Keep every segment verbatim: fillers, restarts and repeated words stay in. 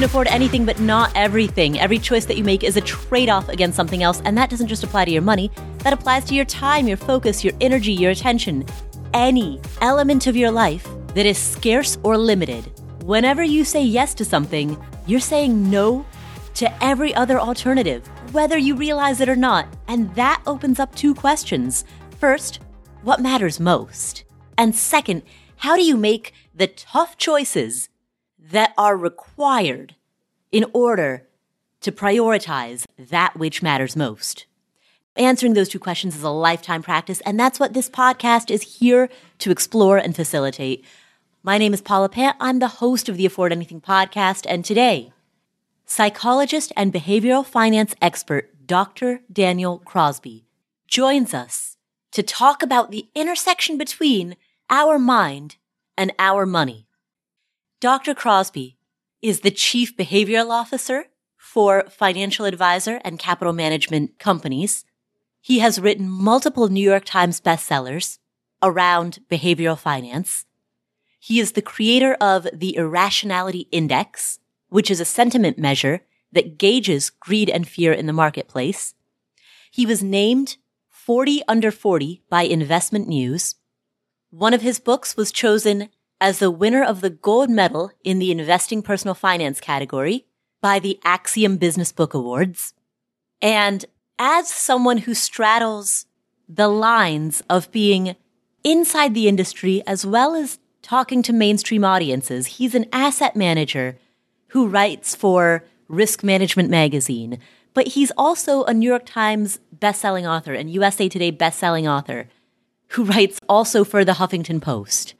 can afford anything, but not everything. Every choice that you make is a trade-off against something else, and that doesn't just apply to your money. That applies to your time, your focus, your energy, your attention. Any element of your life that is scarce or limited. Whenever you say yes to something, you're saying no to every other alternative, whether you realize it or not. And that opens up two questions. First, what matters most? And second, how do you make the tough choices that are required in order to prioritize that which matters most? Answering those two questions is a lifetime practice, and that's what this podcast is here to explore and facilitate. My name is Paula Pant. I'm the host of the Afford Anything podcast, and today, psychologist and behavioral finance expert Doctor Daniel Crosby joins us to talk about the intersection between our mind and our money. Doctor Crosby is the Chief Behavioral Officer for financial advisor and capital management companies. He has written multiple New York Times bestsellers around behavioral finance. He is the creator of the Irrationality Index, which is a sentiment measure that gauges greed and fear in the marketplace. He was named forty under forty by Investment News. One of his books was chosen as the winner of the gold medal in the Investing Personal Finance category by the Axiom Business Book Awards. And as someone who straddles the lines of being inside the industry as well as talking to mainstream audiences, he's an asset manager who writes for Risk Management Magazine, but he's also a New York Times bestselling author and U S A Today bestselling author who writes also for the Huffington Post.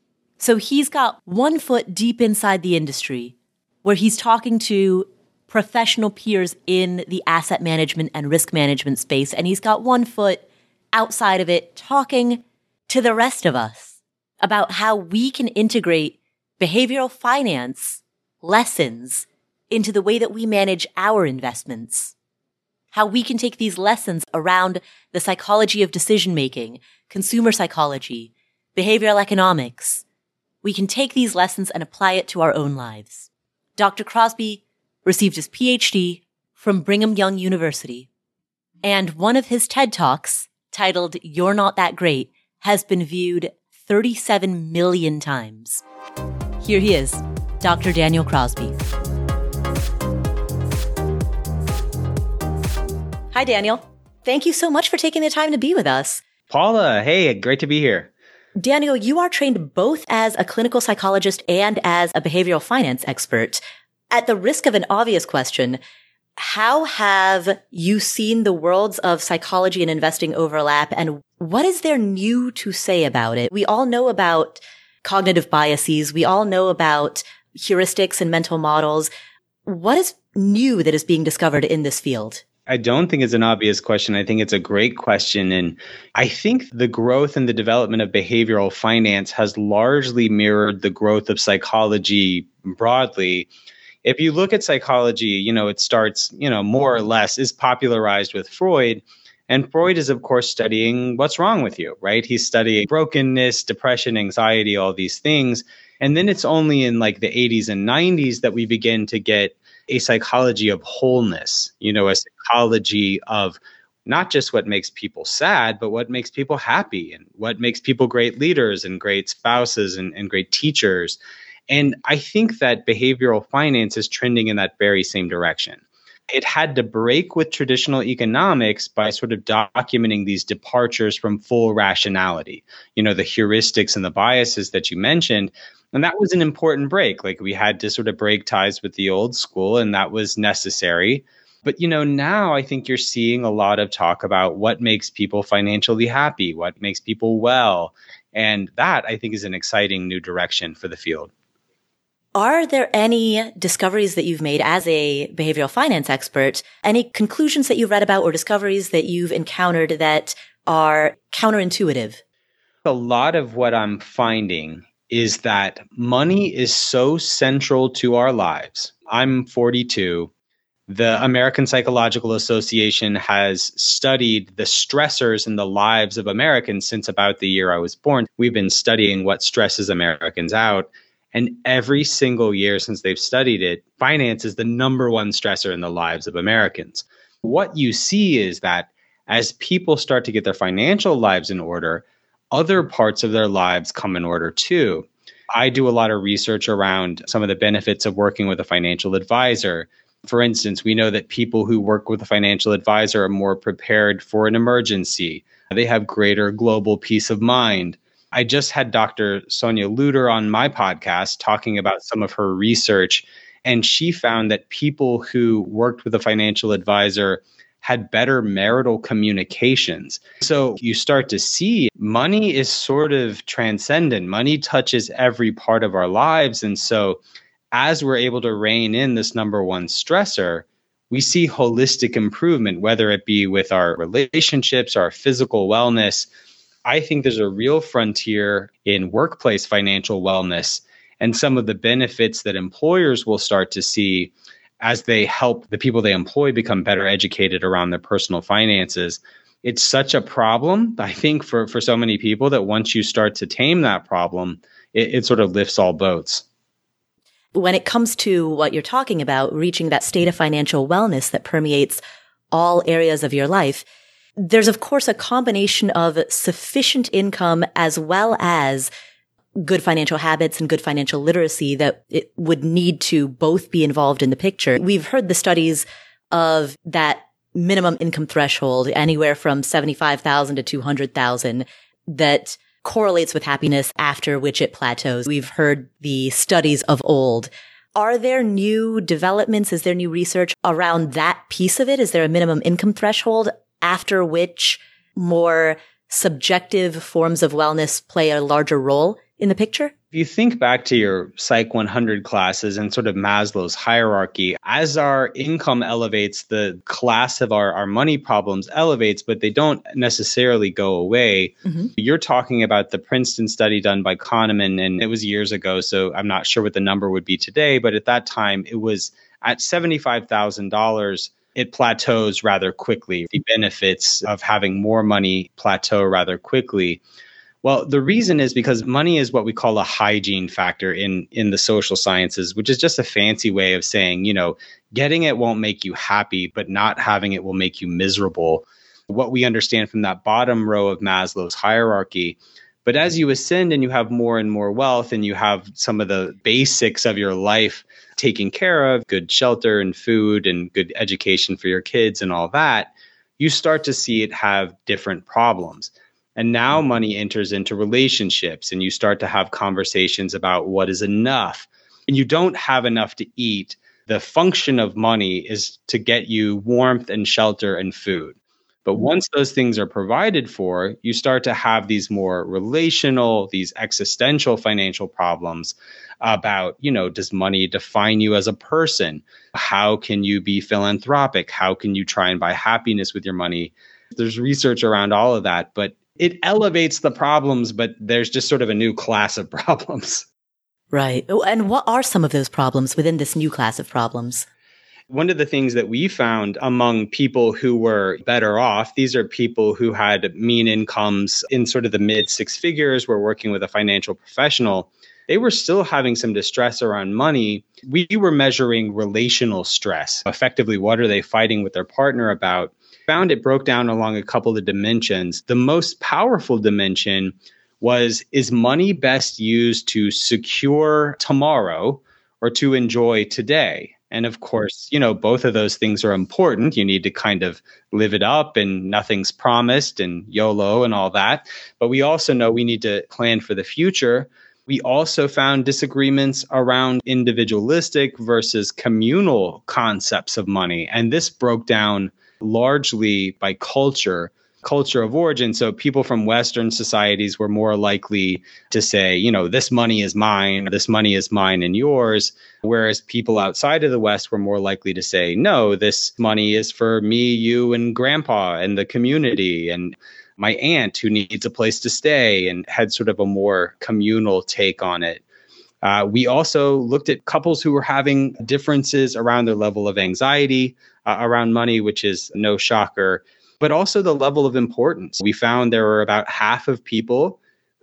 So he's got one foot deep inside the industry where he's talking to professional peers in the asset management and risk management space, and he's got one foot outside of it talking to the rest of us about how we can integrate behavioral finance lessons into the way that we manage our investments, how we can take these lessons around the psychology of decision-making, consumer psychology, behavioral economics. We can take these lessons and apply it to our own lives. Doctor Crosby received his P H D from Brigham Young University, and one of his TED Talks, titled You're Not That Great, has been viewed thirty-seven million times. Here he is, Doctor Daniel Crosby. Hi, Daniel. Thank you so much for taking the time to be with us. Paula, hey, great to be here. Daniel, you are trained both as a clinical psychologist and as a behavioral finance expert. At the risk of an obvious question, how have you seen the worlds of psychology and investing overlap, and what is there new to say about it? We all know about cognitive biases. We all know about heuristics and mental models. What is new that is being discovered in this field? I don't think it's an obvious question. I think it's a great question. And I think the growth and the development of behavioral finance has largely mirrored the growth of psychology broadly. If you look at psychology, you know, it starts, you know, more or less is popularized with Freud. And Freud is, of course, studying what's wrong with you, right? He's studying brokenness, depression, anxiety, all these things. And then it's only in like the eighties and nineties that we begin to get a psychology of wholeness, you know, a psychology of not just what makes people sad, but what makes people happy and what makes people great leaders and great spouses and, and great teachers. And I think that behavioral finance is trending in that very same direction. It had to break with traditional economics by sort of documenting these departures from full rationality, you know, the heuristics and the biases that you mentioned. And that was an important break. Like we had to sort of break ties with the old school, and that was necessary. But, you know, now I think you're seeing a lot of talk about what makes people financially happy, what makes people well. And that, I think, is an exciting new direction for the field. Are there any discoveries that you've made as a behavioral finance expert, any conclusions that you've read about or discoveries that you've encountered that are counterintuitive? A lot of what I'm finding is that money is so central to our lives. I'm forty-two. The American Psychological Association has studied the stressors in the lives of Americans since about the year I was born. We've been studying what stresses Americans out. And every single year since they've studied it, finance is the number one stressor in the lives of Americans. What you see is that as people start to get their financial lives in order, other parts of their lives come in order too. I do a lot of research around some of the benefits of working with a financial advisor. For instance, we know that people who work with a financial advisor are more prepared for an emergency. They have greater global peace of mind. I just had Doctor Sonia Luder on my podcast talking about some of her research, and she found that people who worked with a financial advisor had better marital communications. So you start to see money is sort of transcendent. Money touches every part of our lives. And so as we're able to rein in this number one stressor, we see holistic improvement, whether it be with our relationships, our physical wellness. I think there's a real frontier in workplace financial wellness and some of the benefits that employers will start to see as they help the people they employ become better educated around their personal finances. It's such a problem, I think, for, for so many people that once you start to tame that problem, it, it sort of lifts all boats. When it comes to what you're talking about, reaching that state of financial wellness that permeates all areas of your life, there's, of course, a combination of sufficient income as well as good financial habits and good financial literacy that it would need to both be involved in the picture. We've heard the studies of that minimum income threshold, anywhere from seventy-five thousand dollars to two hundred thousand dollars, that correlates with happiness, after which it plateaus. We've heard the studies of old. Are there new developments? Is there new research around that piece of it? Is there a minimum income threshold after which more subjective forms of wellness play a larger role in the picture? If you think back to your Psych one hundred classes and sort of Maslow's hierarchy, as our income elevates, the class of our, our money problems elevates, but they don't necessarily go away. Mm-hmm. You're talking about the Princeton study done by Kahneman, and it was years ago, so I'm not sure what the number would be today, but at that time, it was at seventy-five thousand dollars. It plateaus rather quickly. The benefits of having more money plateau rather quickly. Well, the reason is because money is what we call a hygiene factor in, in the social sciences, which is just a fancy way of saying, you know, getting it won't make you happy, but not having it will make you miserable. What we understand from that bottom row of Maslow's hierarchy. But as you ascend and you have more and more wealth and you have some of the basics of your life taken care of, good shelter and food and good education for your kids and all that, you start to see it have different problems. And now money enters into relationships and you start to have conversations about what is enough. And you don't have enough to eat. The function of money is to get you warmth and shelter and food. But once those things are provided for, you start to have these more relational, these existential financial problems about, you know, does money define you as a person? How can you be philanthropic? How can you try and buy happiness with your money? There's research around all of that, but it elevates the problems, but there's just sort of a new class of problems. Right. And what are some of those problems within this new class of problems? One of the things that we found among people who were better off, these are people who had mean incomes in sort of the mid six figures, were working with a financial professional. They were still having some distress around money. We were measuring relational stress. Effectively, what are they fighting with their partner about? Found it broke down along a couple of dimensions. The most powerful dimension was, is money best used to secure tomorrow or to enjoy today? And of course, you know, both of those things are important. You need to kind of live it up and nothing's promised and YOLO and all that. But we also know we need to plan for the future. We also found disagreements around individualistic versus communal concepts of money. And this broke down largely by culture. Culture of origin. So people from Western societies were more likely to say, you know, this money is mine, this money is mine and yours. Whereas people outside of the West were more likely to say, no, this money is for me, you, and grandpa and the community and my aunt who needs a place to stay, and had sort of a more communal take on it. Uh, we also looked at couples who were having differences around their level of anxiety uh, around money, which is no shocker, but also the level of importance. We found there were about half of people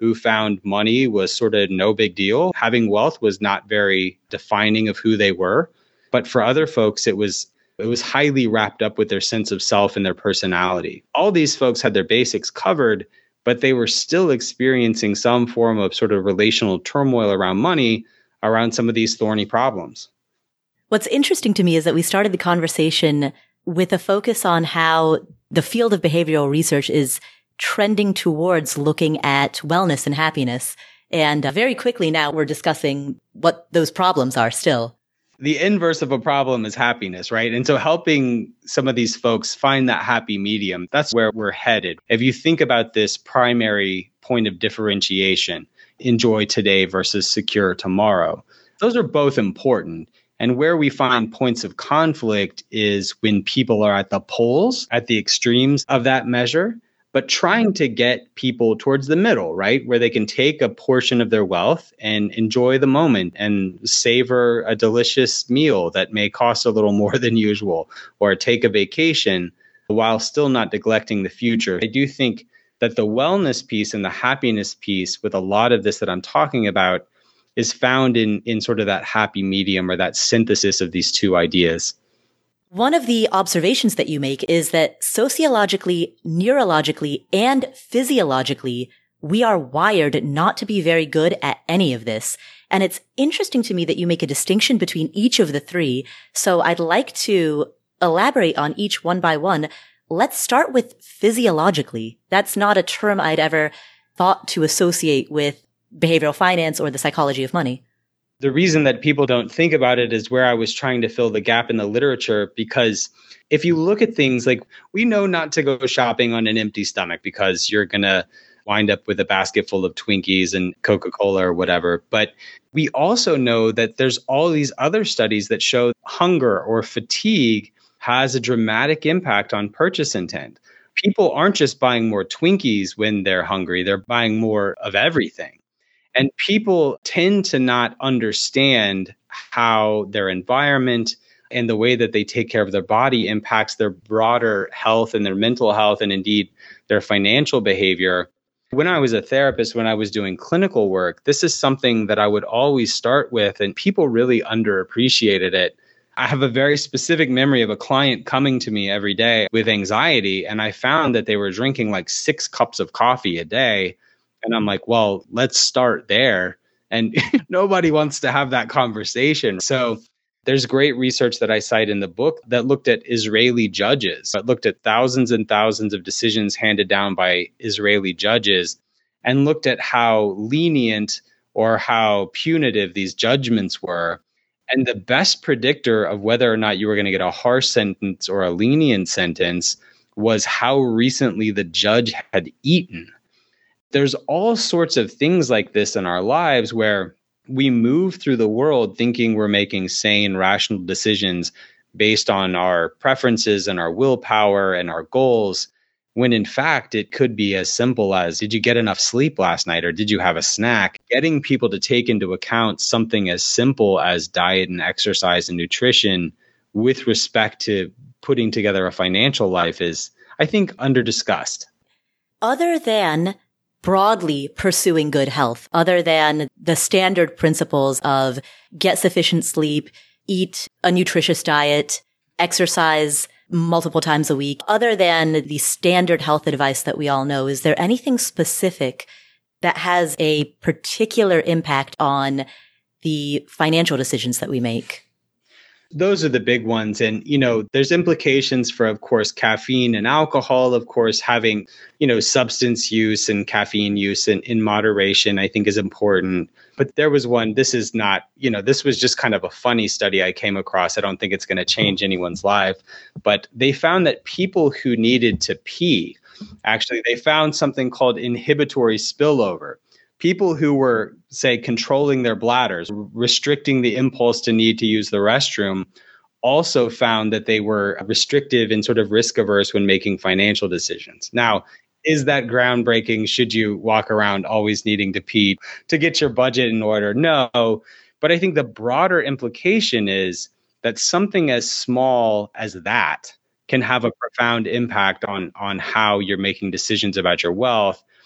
who found money was sort of no big deal. Having wealth was not very defining of who they were. But for other folks, it was it was highly wrapped up with their sense of self and their personality. All these folks had their basics covered, but they were still experiencing some form of sort of relational turmoil around money, around some of these thorny problems. What's interesting to me is that we started the conversation with a focus on how the field of behavioral research is trending towards looking at wellness and happiness. And uh, very quickly now we're discussing what those problems are still. The inverse of a problem is happiness, right? And so helping some of these folks find that happy medium, that's where we're headed. If you think about this primary point of differentiation, enjoy today versus secure tomorrow, those are both important. And where we find points of conflict is when people are at the poles, at the extremes of that measure, but trying to get people towards the middle, right? Where they can take a portion of their wealth and enjoy the moment and savor a delicious meal that may cost a little more than usual, or take a vacation while still not neglecting the future. I do think that the wellness piece and the happiness piece with a lot of this that I'm talking about is found in, in sort of that happy medium or that synthesis of these two ideas. One of the observations that you make is that sociologically, neurologically, and physiologically, we are wired not to be very good at any of this. And it's interesting to me that you make a distinction between each of the three. So I'd like to elaborate on each one by one. Let's start with physiologically. That's not a term I'd ever thought to associate with behavioral finance or the psychology of money. The reason that people don't think about it is where I was trying to fill the gap in the literature, because if you look at things like, we know not to go shopping on an empty stomach because you're going to wind up with a basket full of Twinkies and Coca-Cola or whatever. But we also know that there's all these other studies that show hunger or fatigue has a dramatic impact on purchase intent. People aren't just buying more Twinkies when they're hungry, they're buying more of everything. And people tend to not understand how their environment and the way that they take care of their body impacts their broader health and their mental health and indeed their financial behavior. When I was a therapist, when I was doing clinical work, this is something that I would always start with, and people really underappreciated it. I have a very specific memory of a client coming to me every day with anxiety, and I found that they were drinking like six cups of coffee a day. And I'm like, well, let's start there. And nobody wants to have that conversation. So there's great research that I cite in the book that looked at Israeli judges, that looked at thousands and thousands of decisions handed down by Israeli judges and looked at how lenient or how punitive these judgments were. And the best predictor of whether or not you were going to get a harsh sentence or a lenient sentence was how recently the judge had eaten. There's all sorts of things like this in our lives where we move through the world thinking we're making sane, rational decisions based on our preferences and our willpower and our goals, when in fact it could be as simple as, did you get enough sleep last night or did you have a snack? Getting people to take into account something as simple as diet and exercise and nutrition with respect to putting together a financial life is, I think, under-discussed. Other than broadly pursuing good health, other than the standard principles of get sufficient sleep, eat a nutritious diet, exercise multiple times a week, other than the standard health advice that we all know, is there anything specific that has a particular impact on the financial decisions that we make? Those are the big ones. And, you know, there's implications for, of course, caffeine and alcohol, of course, having, you know, substance use and caffeine use in, in moderation, I think is important. But there was one, this is not, you know, this was just kind of a funny study I came across. I don't think it's going to change anyone's life. But they found that people who needed to pee, actually, they found something called inhibitory spillover. People who were, say, controlling their bladders, restricting the impulse to need to use the restroom, also found that they were restrictive and sort of risk averse when making financial decisions. Now, is that groundbreaking? Should you walk around always needing to pee to get your budget in order? No. But I think the broader implication is that something as small as that can have a profound impact on, on how you're making decisions about your wealth.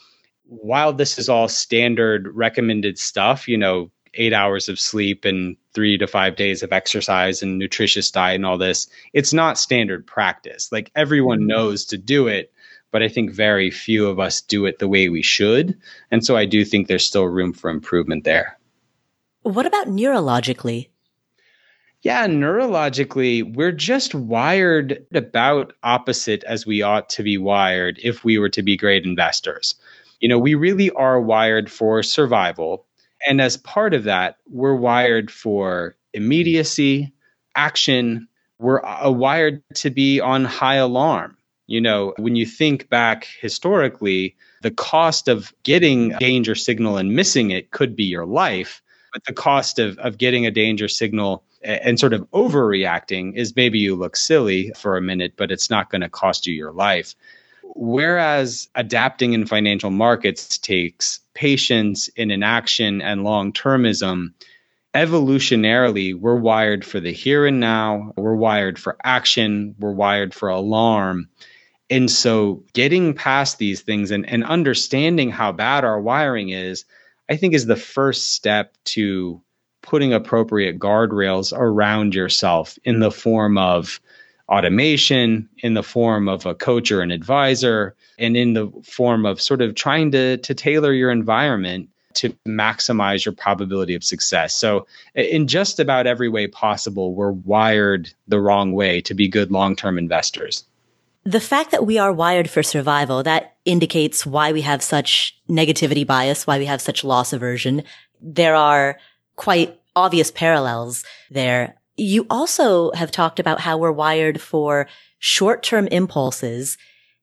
while this is all standard recommended stuff, you know, eight hours of sleep and three to five days of exercise and nutritious diet and all this, it's not standard practice. Like everyone knows to do it, but I think very few of us do it the way we should. And so I do think there's still room for improvement there. What about neurologically? Yeah, neurologically, we're just wired about opposite as we ought to be wired if we were to be great investors. You know, we really are wired for survival. And as part of that, we're wired for immediacy, action. We're uh, wired to be on high alarm. You know, when you think back historically, the cost of getting a danger signal and missing it could be your life. But the cost of, of getting a danger signal and sort of overreacting is maybe you look silly for a minute, but it's not going to cost you your life. Whereas adapting in financial markets takes patience and inaction and long-termism, evolutionarily, we're wired for the here and now. We're wired for action. We're wired for alarm. And so getting past these things and, and understanding how bad our wiring is, I think is the first step to putting appropriate guardrails around yourself in the form of automation, in the form of a coach or an advisor, and in the form of sort of trying to, to tailor your environment to maximize your probability of success. So in just about every way possible, we're wired the wrong way to be good long-term investors. The fact that we are wired for survival, that indicates why we have such negativity bias, why we have such loss aversion. There are quite obvious parallels there. You also have talked about how we're wired for short-term impulses,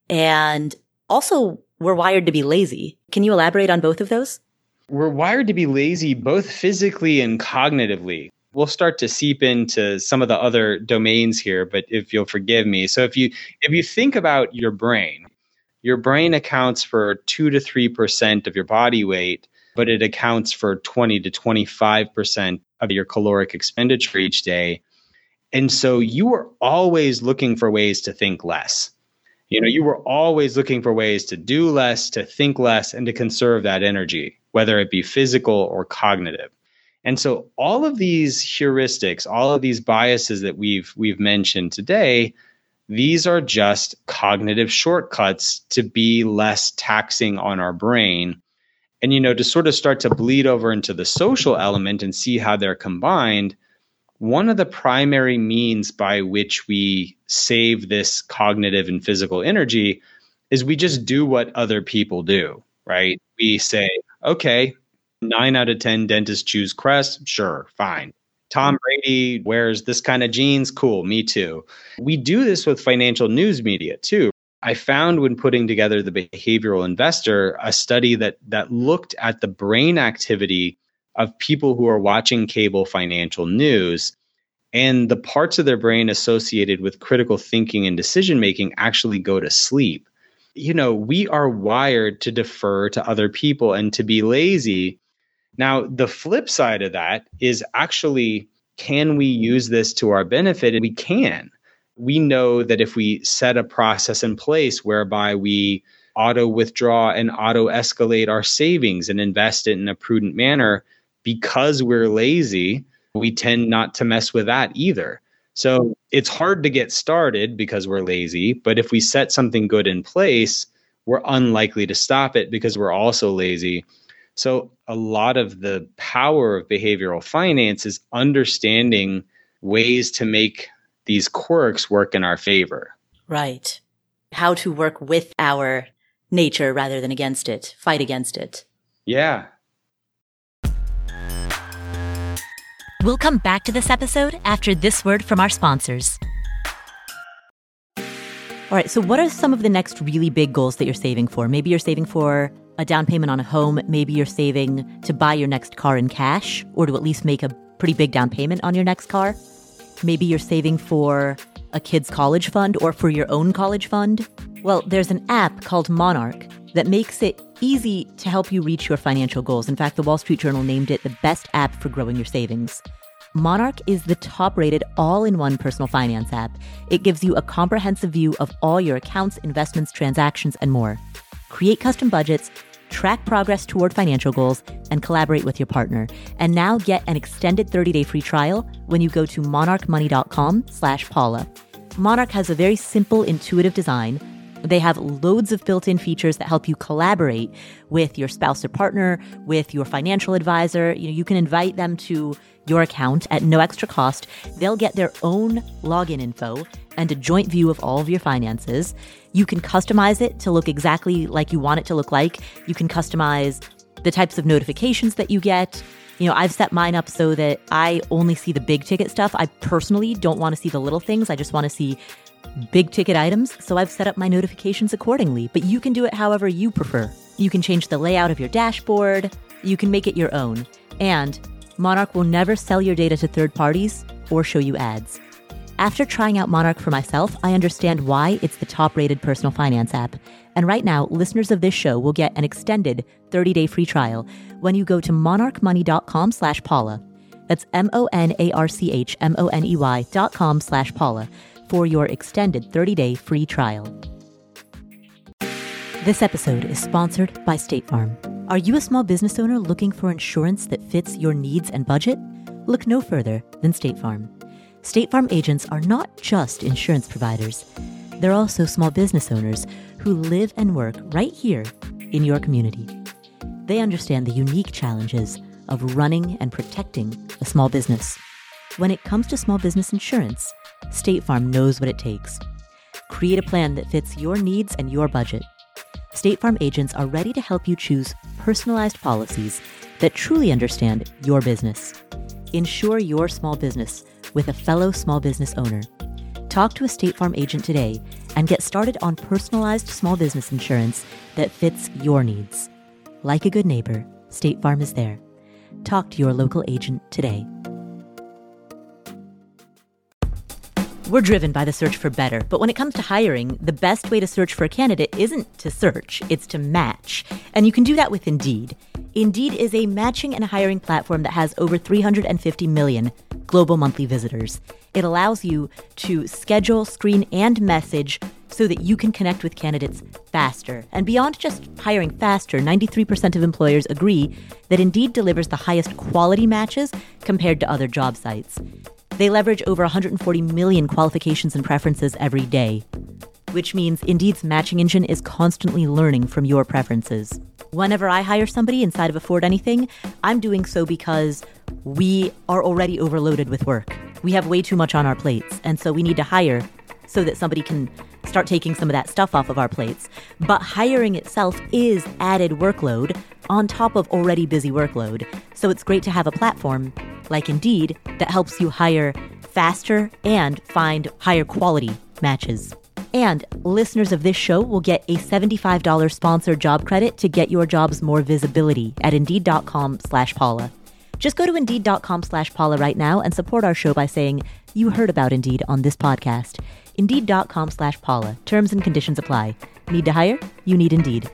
and also we're wired to be lazy. Can you elaborate on both of those? We're wired to be lazy both physically and cognitively. We'll start to seep into some of the other domains here, but if you'll forgive me. So if you if you think about your brain, your brain accounts for two to three percent of your body weight, but it accounts for twenty to twenty-five percent of your caloric expenditure each day. And so you are always looking for ways to think less. You know, you were always looking for ways to do less, to think less, and to conserve that energy, whether it be physical or cognitive. And so all of these heuristics, all of these biases that we've we've mentioned today, these are just cognitive shortcuts to be less taxing on our brain. And, you know, to sort of start to bleed over into the social element and see how they're combined, one of the primary means by which we save this cognitive and physical energy is we just do what other people do, right? We say, okay, nine out of ten dentists choose Crest. Sure, fine. Tom Brady wears this kind of jeans. Cool, me too. We do this with financial news media too. I found when putting together the Behavioral Investor, a study that that looked at the brain activity of people who are watching cable financial news, and the parts of their brain associated with critical thinking and decision making actually go to sleep. You know, we are wired to defer to other people and to be lazy. Now, the flip side of that is actually, can we use this to our benefit? And we can. We know that if we set a process in place whereby we auto withdraw and auto escalate our savings and invest it in a prudent manner, because we're lazy, we tend not to mess with that either. So it's hard to get started because we're lazy, but if we set something good in place, we're unlikely to stop it because we're also lazy. So a lot of the power of behavioral finance is understanding ways to make these quirks work in our favor. Right. How to work with our nature rather than against it, fight against it. Yeah. We'll come back to this episode after this word from our sponsors. All right, so what are some of the next really big goals that you're saving for? Maybe you're saving for a down payment on a home. Maybe you're saving to buy your next car in cash, or to at least make a pretty big down payment on your next car. Maybe you're saving for a kid's college fund or for your own college fund. Well, there's an app called Monarch that makes it easy to help you reach your financial goals. In fact, the Wall Street Journal named it the best app for growing your savings. Monarch is the top-rated all-in-one personal finance app. It gives you a comprehensive view of all your accounts, investments, transactions, and more. Create custom budgets, track progress toward financial goals, and collaborate with your partner. And now get an extended thirty-day free trial when you go to monarchmoney.com slash Paula. Monarch has a very simple, intuitive design. They have loads of built-in features that help you collaborate with your spouse or partner, with your financial advisor. You know, you can invite them to your account at no extra cost. They'll get their own login info and a joint view of all of your finances. You can customize it to look exactly like you want it to look like. You can customize the types of notifications that you get. You know, I've set mine up so that I only see the big ticket stuff. I personally don't want to see the little things. I just want to see big ticket items. So I've set up my notifications accordingly, but you can do it however you prefer. You can change the layout of your dashboard. You can make it your own. And Monarch will never sell your data to third parties or show you ads. After trying out Monarch for myself, I understand why it's the top-rated personal finance app. And right now, listeners of this show will get an extended thirty-day free trial when you go to monarchmoney.com slash Paula. That's M-O-N-A-R-C-H-M-O-N-E-Y dot com slash Paula for your extended thirty-day free trial. This episode is sponsored by State Farm. Are you a small business owner looking for insurance that fits your needs and budget? Look no further than State Farm. State Farm agents are not just insurance providers. They're also small business owners who live and work right here in your community. They understand the unique challenges of running and protecting a small business. When it comes to small business insurance, State Farm knows what it takes. Create a plan that fits your needs and your budget. State Farm agents are ready to help you choose personalized policies that truly understand your business. Insure your small business with a fellow small business owner. Talk to a State Farm agent today and get started on personalized small business insurance that fits your needs. Like a good neighbor, State Farm is there. Talk to your local agent today. We're driven by the search for better, but when it comes to hiring, the best way to search for a candidate isn't to search, it's to match. And you can do that with Indeed. Indeed is a matching and hiring platform that has over three hundred fifty million global monthly visitors. It allows you to schedule, screen, and message so that you can connect with candidates faster. And beyond just hiring faster, ninety-three percent of employers agree that Indeed delivers the highest quality matches compared to other job sites. They leverage over one hundred forty million qualifications and preferences every day, which means Indeed's matching engine is constantly learning from your preferences. Whenever I hire somebody inside of Afford Anything, I'm doing so because we are already overloaded with work. We have way too much on our plates, and so we need to hire so that somebody can start taking some of that stuff off of our plates. But hiring itself is added workload on top of already busy workload. So it's great to have a platform like Indeed that helps you hire faster and find higher quality matches. And listeners of this show will get a seventy-five dollars sponsored job credit to get your jobs more visibility at Indeed.com slash Paula. Just go to Indeed.com slash Paula right now and support our show by saying you heard about Indeed on this podcast. Indeed.com slash Paula. Terms and conditions apply. Need to hire? You need Indeed.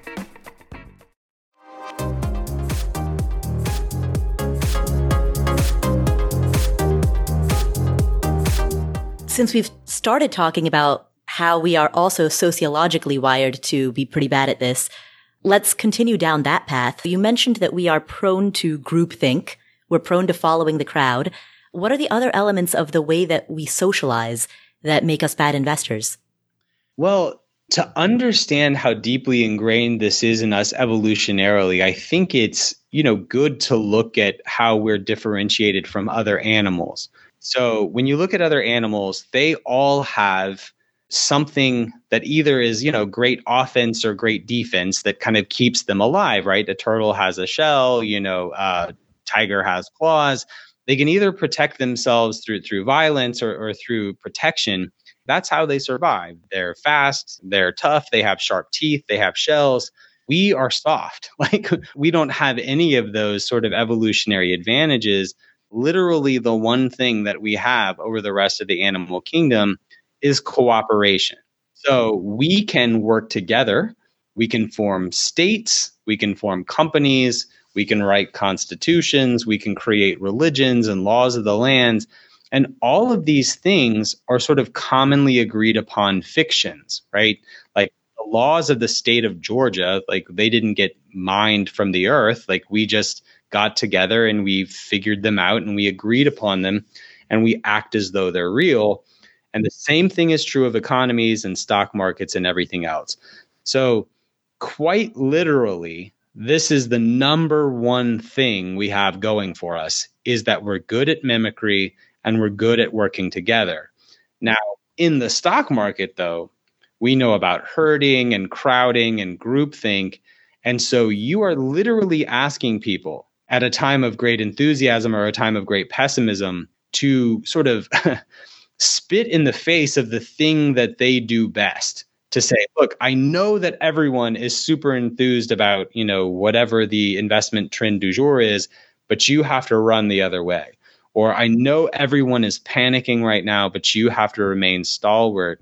Since we've started talking about how we are also sociologically wired to be pretty bad at this, let's continue down that path. You mentioned that we are prone to groupthink. We're prone to following the crowd. What are the other elements of the way that we socialize that make us bad investors? Well, to understand how deeply ingrained this is in us evolutionarily, I think it's, you know, good to look at how we're differentiated from other animals. So when you look at other animals, they all have something that either is, you know, great offense or great defense that kind of keeps them alive, right? A turtle has a shell, you know, uh, tiger has claws. They can either protect themselves through through violence or, or through protection. That's how they survive. They're fast, they're tough, they have sharp teeth, they have shells. We are soft. Like, we don't have any of those sort of evolutionary advantages. Literally, the one thing that we have over the rest of the animal kingdom is cooperation. So we can work together. We can form states. We can form companies. We can write constitutions. We can create religions and laws of the land. And all of these things are sort of commonly agreed upon fictions, right? Like the laws of the state of Georgia, like they didn't get mined from the earth. Like we just got together and we figured them out and we agreed upon them and we act as though they're real. And the same thing is true of economies and stock markets and everything else. So quite literally, this is the number one thing we have going for us, is that we're good at mimicry and we're good at working together. Now, in the stock market, though, we know about herding and crowding and groupthink. And so you are literally asking people at a time of great enthusiasm or a time of great pessimism to sort of spit in the face of the thing that they do best, to say, look, I know that everyone is super enthused about, you know, whatever the investment trend du jour is, but you have to run the other way. Or I know everyone is panicking right now, but you have to remain stalwart.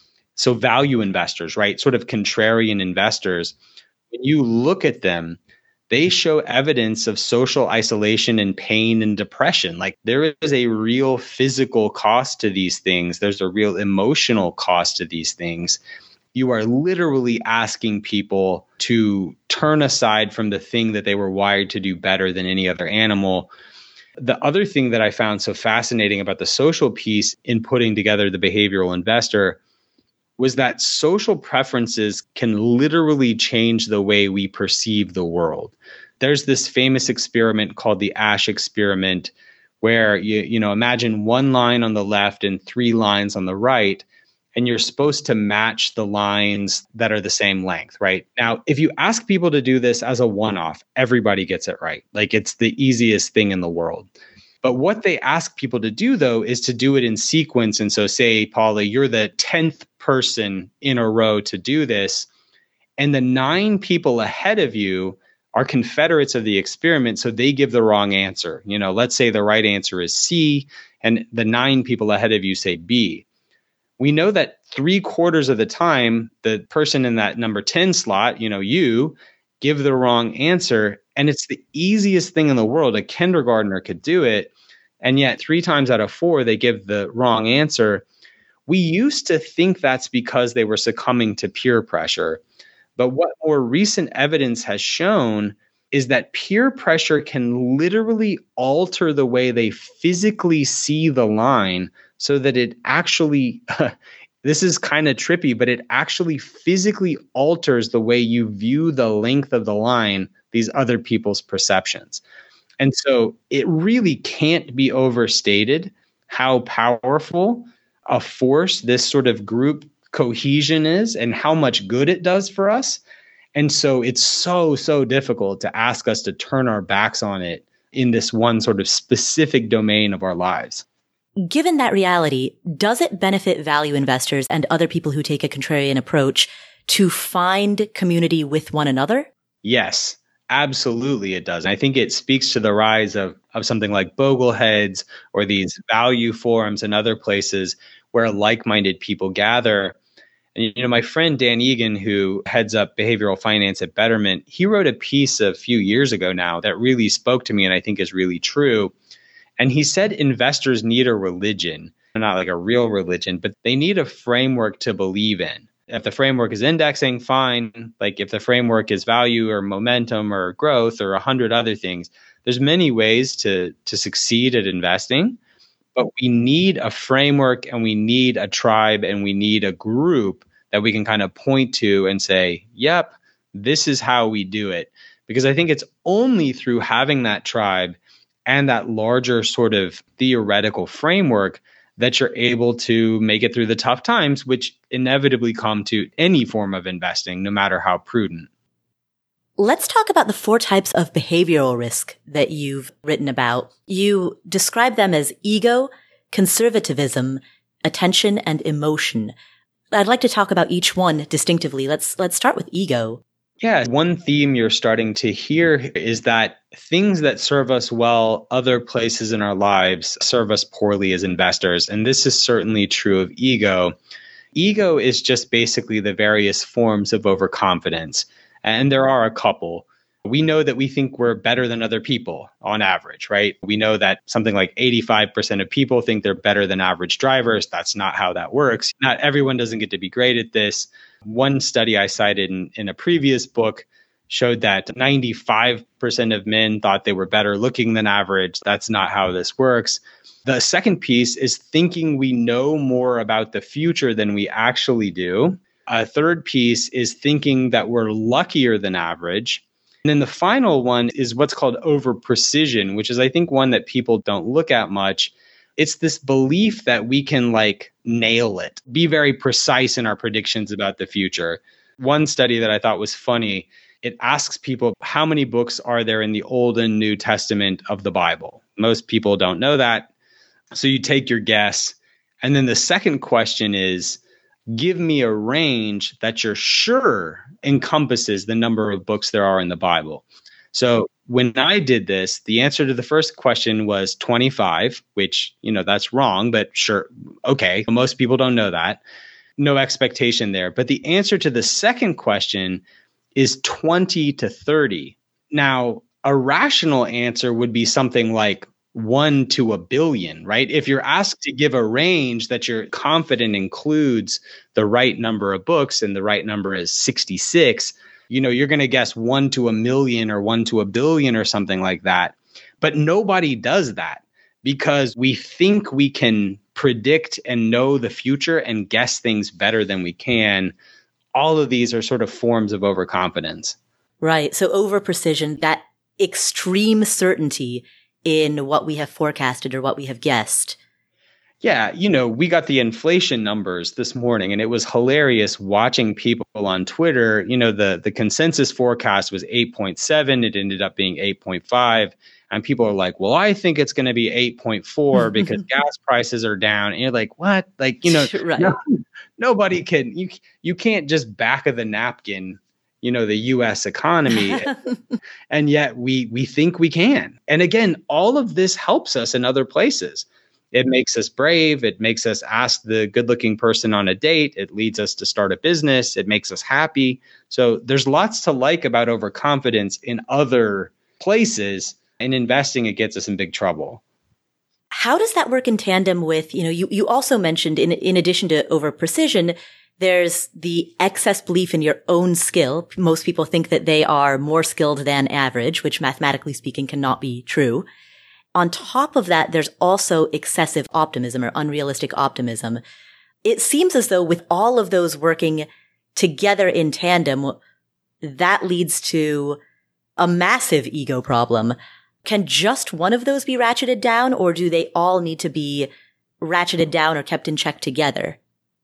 So value investors, right? Sort of contrarian investors, when you look at them, they show evidence of social isolation and pain and depression. Like there is a real physical cost to these things. There's a real emotional cost to these things. You are literally asking people to turn aside from the thing that they were wired to do better than any other animal. The other thing that I found so fascinating about the social piece in putting together the behavioral investor was that social preferences can literally change the way we perceive the world. There's this famous experiment called the Asch experiment, where you, you know, imagine one line on the left and three lines on the right, and you're supposed to match the lines that are the same length, right? Now, if you ask people to do this as a one-off, everybody gets it right. Like it's the easiest thing in the world. But what they ask people to do, though, is to do it in sequence. And so say, Paula, you're the tenth person in a row to do this, and the nine people ahead of you are confederates of the experiment, so they give the wrong answer. You know, let's say the right answer is C, and the nine people ahead of you say B. We know that three quarters of the time, the person in that number ten slot, you know, you give the wrong answer. And it's the easiest thing in the world. A kindergartner could do it. And yet three times out of four, they give the wrong answer. We used to think that's because they were succumbing to peer pressure. But what more recent evidence has shown is that peer pressure can literally alter the way they physically see the line, so that it actually, this is kind of trippy, but it actually physically alters the way you view the length of the line, these other people's perceptions. And so it really can't be overstated how powerful a force this sort of group cohesion is and how much good it does for us. And so it's so, so difficult to ask us to turn our backs on it in this one sort of specific domain of our lives. Given that reality, does it benefit value investors and other people who take a contrarian approach to find community with one another? Yes, absolutely it does. I think it speaks to the rise of, of something like Bogleheads or these value forums and other places where like-minded people gather. And, you know, my friend Dan Egan, who heads up behavioral finance at Betterment, he wrote a piece a few years ago now that really spoke to me and I think is really true. And he said investors need a religion, not like a real religion, but they need a framework to believe in. If the framework is indexing, fine. Like if the framework is value or momentum or growth or a hundred other things, there's many ways to, to succeed at investing. But we need a framework and we need a tribe and we need a group that we can kind of point to and say, yep, this is how we do it. Because I think it's only through having that tribe and that larger sort of theoretical framework that you're able to make it through the tough times, which inevitably come to any form of investing, no matter how prudent. Let's talk about the four types of behavioral risk that you've written about. You describe them as ego, conservatism, attention, and emotion. I'd like to talk about each one distinctively. Let's let's start with ego. Yeah, one theme you're starting to hear is that things that serve us well other places in our lives serve us poorly as investors. And this is certainly true of ego. Ego is just basically the various forms of overconfidence. And there are a couple. We know that we think we're better than other people on average, right? We know that something like eighty-five percent of people think they're better than average drivers. That's not how that works. Not everyone doesn't get to be great at this. One study I cited in, in a previous book showed that ninety-five percent of men thought they were better looking than average. That's not how this works. The second piece is thinking we know more about the future than we actually do. A third piece is thinking that we're luckier than average. And then the final one is what's called over precision, which is, I think, one that people don't look at much. It's this belief that we can like nail it, be very precise in our predictions about the future. One study that I thought was funny, it asks people, how many books are there in the Old and New Testament of the Bible? Most people don't know that. So you take your guess. And then the second question is, give me a range that you're sure encompasses the number of books there are in the Bible. So when I did this, the answer to the first question was twenty-five, which, you know, that's wrong, but sure. Okay. Most people don't know that. No expectation there. But the answer to the second question is twenty to thirty. Now, a rational answer would be something like one to a billion, right? If you're asked to give a range that you're confident includes the right number of books and the right number is sixty-six, you know, you're going to guess one to a million or one to a billion or something like that. But nobody does that because we think we can predict and know the future and guess things better than we can. All of these are sort of forms of overconfidence. Right. So over precision, that extreme certainty in what we have forecasted or what we have guessed. Yeah, you know, we got the inflation numbers this morning, and it was hilarious watching people on Twitter. You know, the, the consensus forecast was eight point seven. It ended up being eight point five. And people are like, well, I think it's going to be eight point four because gas prices are down. And you're like, what? Like, you know, right. no, nobody can, you, you can't just back of the napkin, you know, the U S economy. And yet we, we think we can. And again, all of this helps us in other places. It makes us brave. It makes us ask the good-looking person on a date. It leads us to start a business. It makes us happy. So there's lots to like about overconfidence in other places. In investing, it gets us in big trouble. How does that work in tandem with, you know, you, you also mentioned in, in addition to over precision, there's the excess belief in your own skill. Most people think that they are more skilled than average, which mathematically speaking cannot be true. On top of that, there's also excessive optimism or unrealistic optimism. It seems as though with all of those working together in tandem, that leads to a massive ego problem. Can just one of those be ratcheted down, or do they all need to be ratcheted down or kept in check together?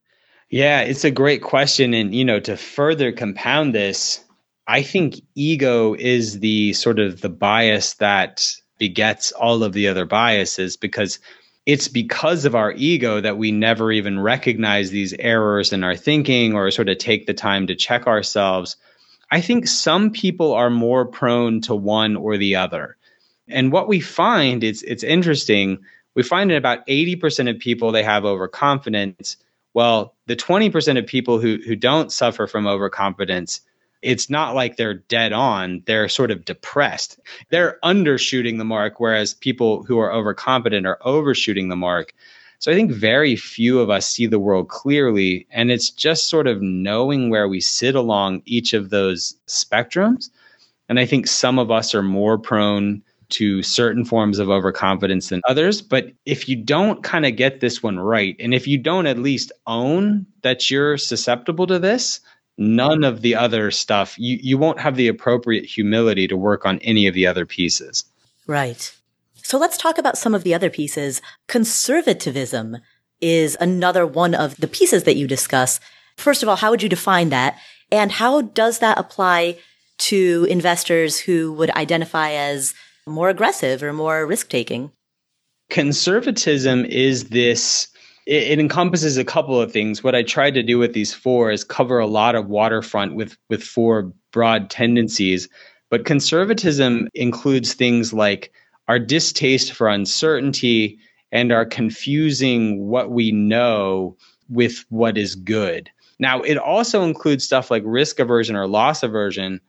Yeah, it's a great question. And, you know, to further compound this, I think ego is the sort of the bias that begets all of the other biases, because it's because of our ego that we never even recognize these errors in our thinking or sort of take the time to check ourselves. I think some people are more prone to one or the other. And what we find, it's it's interesting, we find in about eighty percent of people they have overconfidence. Well, the twenty percent of people who who don't suffer from overconfidence, it's not like they're dead on. They're sort of depressed. They're undershooting the mark, whereas people who are overconfident are overshooting the mark. So I think very few of us see the world clearly. And it's just sort of knowing where we sit along each of those spectrums. And I think some of us are more prone to certain forms of overconfidence than others. But if you don't kind of get this one right, and if you don't at least own that you're susceptible to this, none of the other stuff, you, you won't have the appropriate humility to work on any of the other pieces. Right. So let's talk about some of the other pieces. Conservatism is another one of the pieces that you discuss. First of all, how would you define that? And how does that apply to investors who would identify as more aggressive or more risk-taking? Conservatism is this, it, it encompasses a couple of things. What I tried to do with these four is cover a lot of waterfront with, with four broad tendencies. But conservatism includes things like our distaste for uncertainty and our confusing what we know with what is good. Now, it also includes stuff like risk aversion or loss aversion.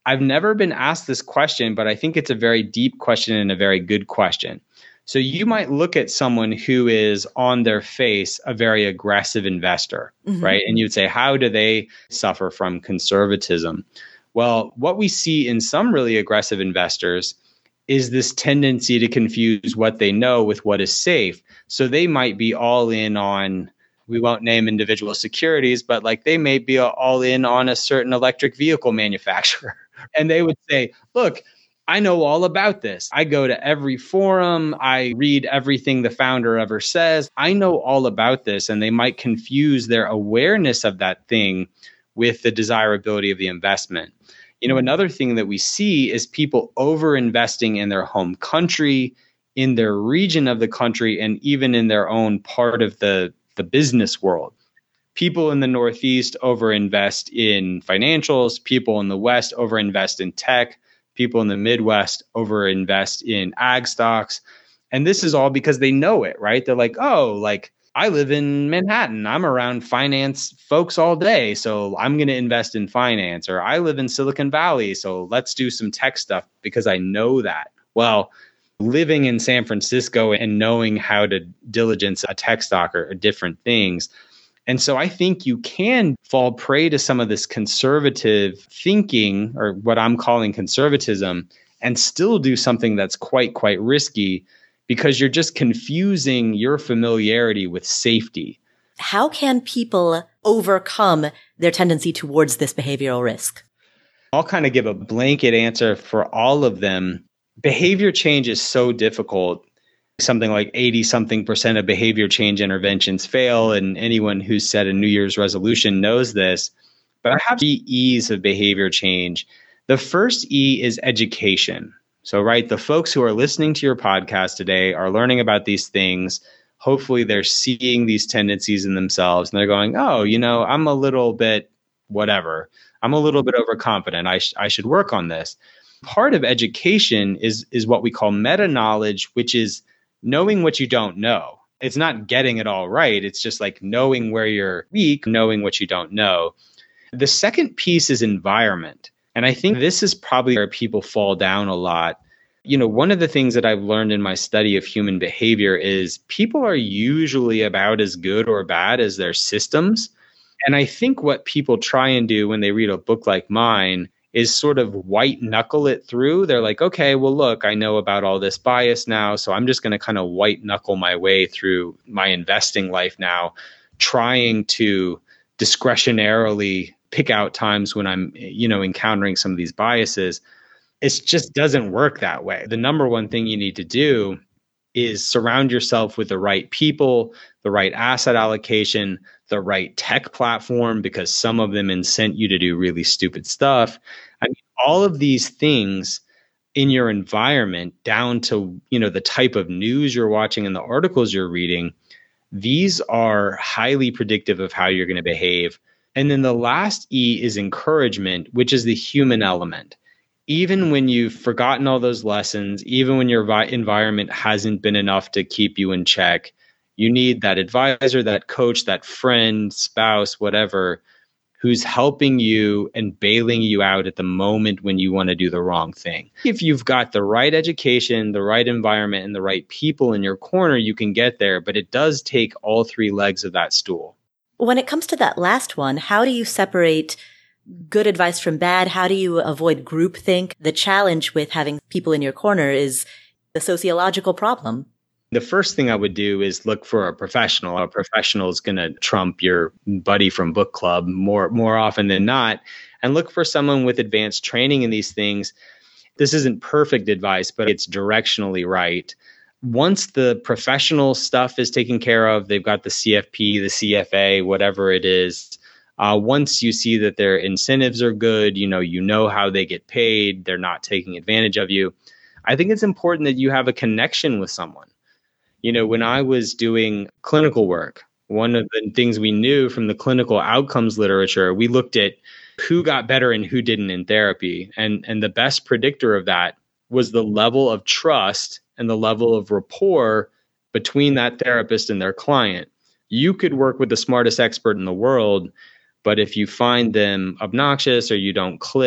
I've never been asked this question, but I think it's a very deep question and a very good question. So you might look at someone who is on their face a very aggressive investor, mm-hmm. right? And you'd say, how do they suffer from conservatism? Well, what we see in some really aggressive investors is this tendency to confuse what they know with what is safe. So they might be all in on, we won't name individual securities, but like they may be all in on a certain electric vehicle manufacturer. And they would say, look, I know all about this. I go to every forum. I read everything the founder ever says. I know all about this. And they might confuse their awareness of that thing with the desirability of the investment. You know, another thing that we see is people over-investing in their home country, in their region of the country, and even in their own part of the, the business world. People in the Northeast over-invest in financials. People in the West over-invest in tech. People in the Midwest over-invest in ag stocks. And this is all because they know it, right? They're like, oh, like I live in Manhattan. I'm around finance folks all day, so I'm going to invest in finance. Or I live in Silicon Valley, so let's do some tech stuff because I know that. Well, living in San Francisco and knowing how to diligence a tech stock are, are different things. And so I think you can fall prey to some of this conservative thinking, or what I'm calling conservatism, and still do something that's quite, quite risky because you're just confusing your familiarity with safety. How can people overcome their tendency towards this behavioral risk? I'll kind of give a blanket answer for all of them. Behavior change is so difficult. Something like eighty something percent of behavior change interventions fail. And anyone who's set a New Year's resolution knows this. But I have three E's of behavior change. The first E is education. So, right, the folks who are listening to your podcast today are learning about these things. Hopefully they're seeing these tendencies in themselves and they're going, oh, you know, I'm a little bit whatever. I'm a little bit overconfident. I, sh- I should work on this. Part of education is, is what we call meta knowledge, which is knowing what you don't know. It's not getting it all right. It's just like knowing where you're weak, knowing what you don't know. The second piece is environment. And I think this is probably where people fall down a lot. You know, one of the things that I've learned in my study of human behavior is people are usually about as good or bad as their systems. And I think what people try and do when they read a book like mine is sort of white knuckle it through. They're like, okay, well, look, I know about all this bias now, so I'm just going to kind of white knuckle my way through my investing life now, trying to discretionarily pick out times when I'm, you know, encountering some of these biases. It just doesn't work that way. The number one thing you need to do is surround yourself with the right people, the right asset allocation, the right tech platform, because some of them incent you to do really stupid stuff. I mean, all of these things in your environment, down to, you know, the type of news you're watching and the articles you're reading, these are highly predictive of how you're going to behave. And then the last E is encouragement, which is the human element. Even when you've forgotten all those lessons, even when your vi- environment hasn't been enough to keep you in check, you need that advisor, that coach, that friend, spouse, whatever, who's helping you and bailing you out at the moment when you want to do the wrong thing. If you've got the right education, the right environment, and the right people in your corner, you can get there. But it does take all three legs of that stool. When it comes to that last one, how do you separate good advice from bad? How do you avoid groupthink? The challenge with having people in your corner is the sociological problem. The first thing I would do is look for a professional. A professional is going to trump your buddy from book club more, more often than not, and look for someone with advanced training in these things. This isn't perfect advice, but it's directionally right. Once the professional stuff is taken care of, they've got the C F P, the C F A, whatever it is. Uh, once you see that their incentives are good, you know, you know how they get paid, they're not taking advantage of you. I think it's important that you have a connection with someone. You know, when I was doing clinical work, one of the things we knew from the clinical outcomes literature, we looked at who got better and who didn't in therapy. And, and the best predictor of that was the level of trust and the level of rapport between that therapist and their client. You could work with the smartest expert in the world, but if you find them obnoxious or you don't click,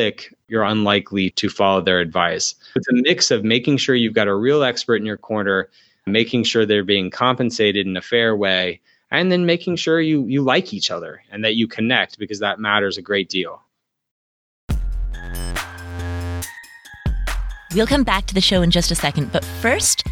you're unlikely to follow their advice. It's a mix of making sure you've got a real expert in your corner, making sure they're being compensated in a fair way, and then making sure you you like each other and that you connect, because that matters a great deal. We'll come back to the show in just a second, but first,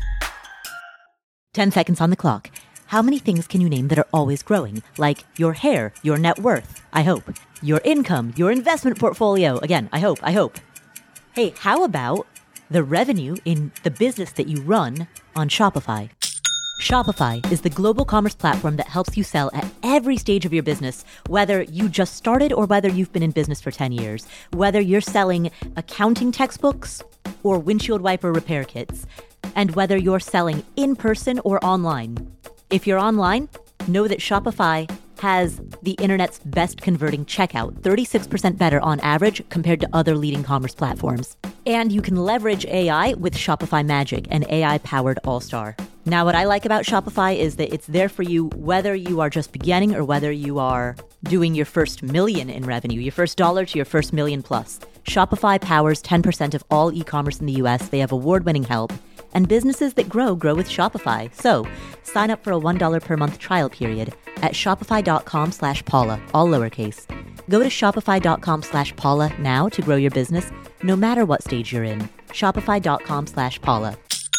ten seconds on the clock. How many things can you name that are always growing? Like your hair, your net worth, I hope. Your income, your investment portfolio. Again, I hope, I hope. Hey, how about the revenue in the business that you run on Shopify? Shopify is the global commerce platform that helps you sell at every stage of your business, whether you just started or whether you've been in business for ten years, whether you're selling accounting textbooks or windshield wiper repair kits, and whether you're selling in person or online. If you're online, know that Shopify has the internet's best converting checkout, thirty-six percent better on average compared to other leading commerce platforms. And you can leverage A I with Shopify Magic, an A I-powered all-star. Now, what I like about Shopify is that it's there for you whether you are just beginning or whether you are doing your first million in revenue, your first dollar to your first million plus. Shopify powers ten percent of all e-commerce in the U S. They have award-winning help, and businesses that grow, grow with Shopify. So sign up for a one dollar per month trial period at shopify.com slash Paula, all lowercase. Go to shopify.com slash Paula now to grow your business, no matter what stage you're in. Shopify.com slash Paula.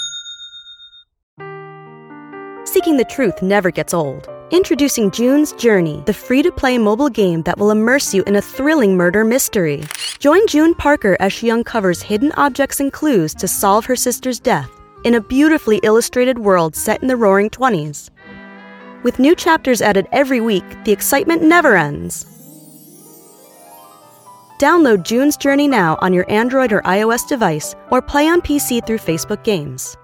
Seeking the truth never gets old. Introducing June's Journey, the free-to-play mobile game that will immerse you in a thrilling murder mystery. Join June Parker as she uncovers hidden objects and clues to solve her sister's death in a beautifully illustrated world set in the Roaring Twenties. With new chapters added every week, the excitement never ends. Download June's Journey now on your Android or iOS device, or play on P C through Facebook Games.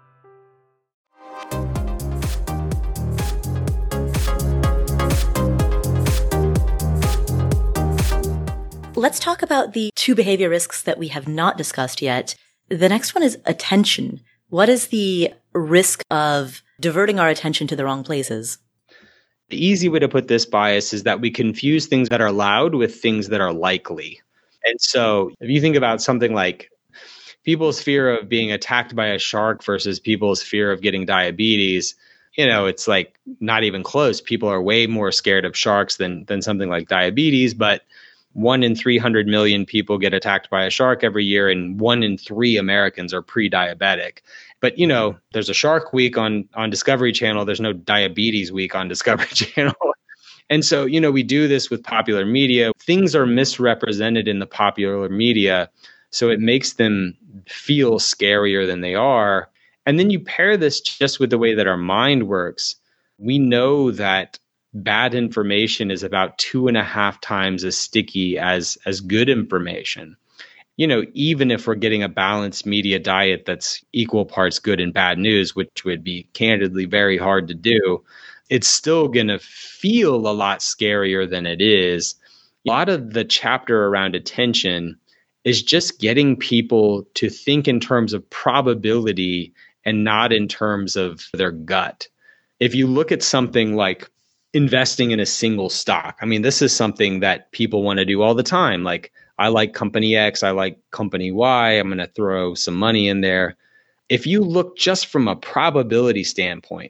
Let's talk about the two behavior risks that we have not discussed yet. The next one is attention. What is the risk of diverting our attention to the wrong places? The easy way to put this bias is that we confuse things that are loud with things that are likely. And so if you think about something like people's fear of being attacked by a shark versus people's fear of getting diabetes, you know, it's like not even close. People are way more scared of sharks than than something like diabetes, but one in three hundred million people get attacked by a shark every year, and one in three Americans are pre-diabetic. But, you know, there's a Shark Week on, on Discovery Channel. There's no Diabetes Week on Discovery Channel. And so, you know, we do this with popular media. Things are misrepresented in the popular media, so it makes them feel scarier than they are. And then you pair this just with the way that our mind works. We know that bad information is about two and a half times as sticky as as good information. You know, even if we're getting a balanced media diet that's equal parts good and bad news, which would be candidly very hard to do, it's still going to feel a lot scarier than it is. A lot of the chapter around attention is just getting people to think in terms of probability and not in terms of their gut. If you look at something like investing in a single stock. I mean, this is something that people want to do all the time. Like, I like company X, I like company Y, I'm going to throw some money in there. If you look just from a probability standpoint,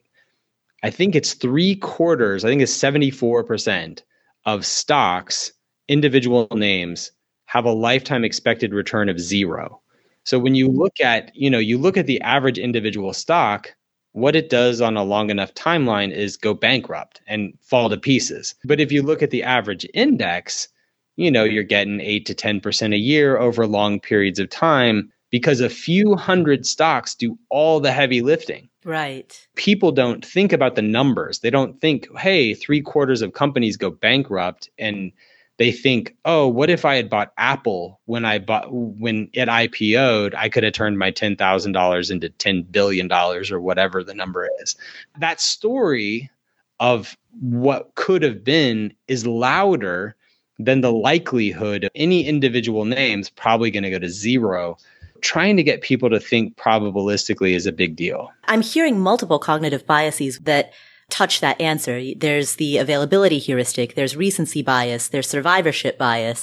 I think it's three quarters, I think it's seventy-four percent of stocks, individual names, have a lifetime expected return of zero. So when you look at, you know, you look at the average individual stock, what it does on a long enough timeline is go bankrupt and fall to pieces. But if you look at the average index, you know, you're getting eight to ten percent a year over long periods of time because a few hundred stocks do all the heavy lifting. Right. People don't think about the numbers. They don't think, hey, three quarters of companies go bankrupt, and they think, oh, what if I had bought Apple when I bought when it I P O'd? I could have turned my ten thousand dollars into ten billion dollars or whatever the number is. That story of what could have been is louder than the likelihood of any individual names probably going to go to zero. Trying to get people to think probabilistically is a big deal. I'm hearing multiple cognitive biases that touch that answer. There's the availability heuristic, there's recency bias, there's survivorship bias.